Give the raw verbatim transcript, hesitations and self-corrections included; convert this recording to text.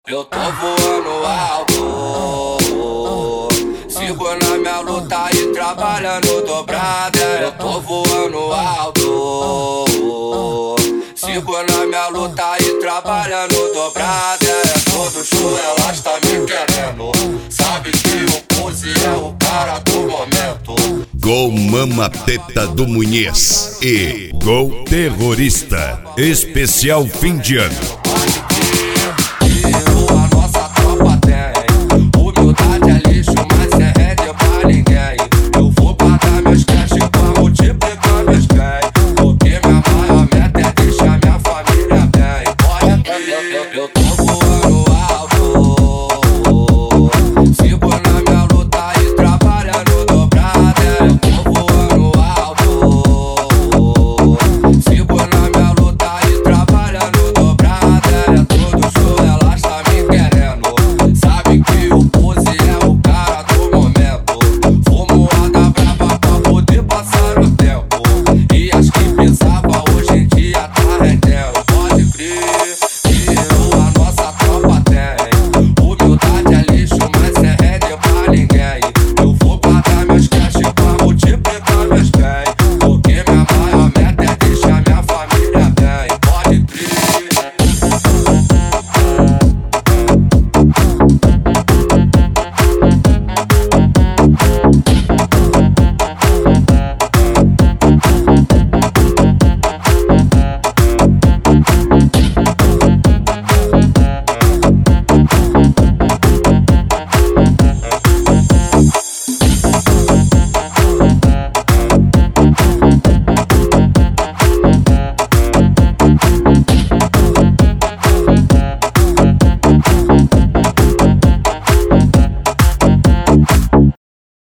Eu tô voando alto, sigo na minha luta e trabalhando dobrada. Eu tô voando alto, sigo na minha luta e trabalhando dobrada. É todo show, elas tá me querendo. Sabe que o Pose é o cara do momento. Gol Mama Teta do Munhez e Gol Terrorista, especial fim de ano.